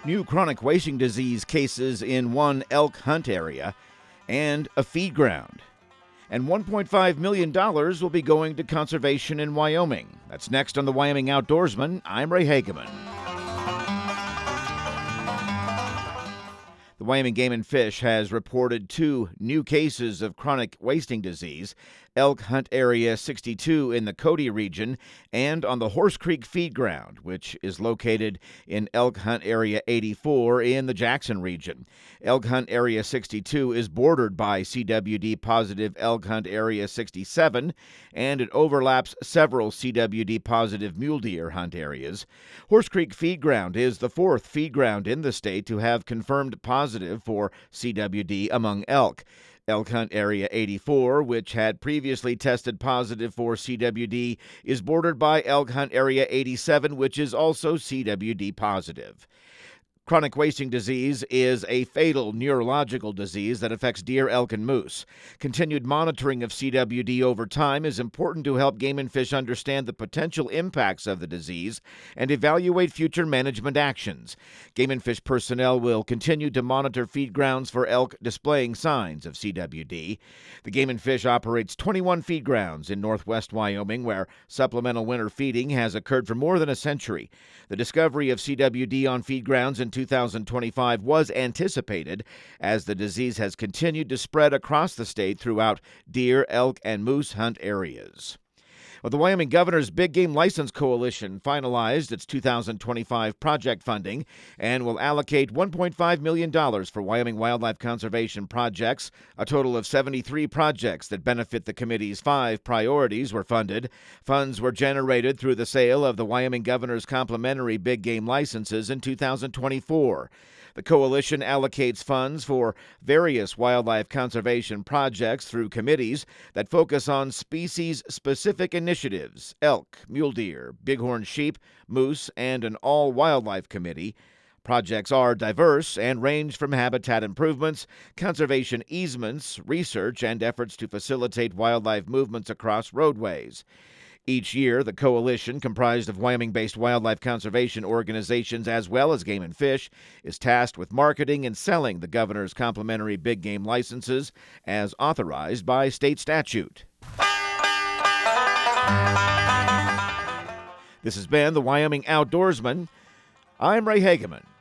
new chronic wasting disease cases in one elk hunt area, and a feed ground. And $1.5 million will be going to conservation in Wyoming. That's next on the Wyoming Outdoorsman. I'm Ray Hageman. The Wyoming Game and Fish has reported 2 new cases of chronic wasting disease, Elk Hunt Area 62 in the Cody region and on the Horse Creek Feed Ground, which is located in Elk Hunt Area 84 in the Jackson region. Elk Hunt Area 62 is bordered by CWD-positive Elk Hunt Area 67, and it overlaps several CWD-positive mule deer hunt areas. Horse Creek Feed Ground is the 4th feed ground in the state to have confirmed positive for CWD among elk. Elk Hunt Area 84, which had previously tested positive for CWD, is bordered by Elk Hunt Area 87, which is also CWD positive. Chronic wasting disease is a fatal neurological disease that affects deer, elk, and moose. Continued monitoring of CWD over time is important to help Game and Fish understand the potential impacts of the disease and evaluate future management actions. Game and Fish personnel will continue to monitor feed grounds for elk displaying signs of CWD. The Game and Fish operates 21 feed grounds in northwest Wyoming where supplemental winter feeding has occurred for more than a century. The discovery of CWD on feed grounds in 2025 was anticipated as the disease has continued to spread across the state throughout deer, elk, and moose hunt areas. Well, the Wyoming Governor's Big Game License Coalition finalized its 2025 project funding and will allocate $1.5 million for Wyoming wildlife conservation projects. A total of 73 projects that benefit the committee's 5 priorities were funded. Funds were generated through the sale of the Wyoming Governor's complimentary Big Game licenses in 2024. The coalition allocates funds for various wildlife conservation projects through committees that focus on species-specific initiatives: elk, mule deer, bighorn sheep, moose, and an all-wildlife committee. Projects are diverse and range from habitat improvements, conservation easements, research, and efforts to facilitate wildlife movements across roadways. Each year, the coalition, comprised of Wyoming-based wildlife conservation organizations as well as Game and Fish, is tasked with marketing and selling the governor's complimentary big game licenses as authorized by state statute. This has been the Wyoming Outdoorsman. I'm Ray Hageman.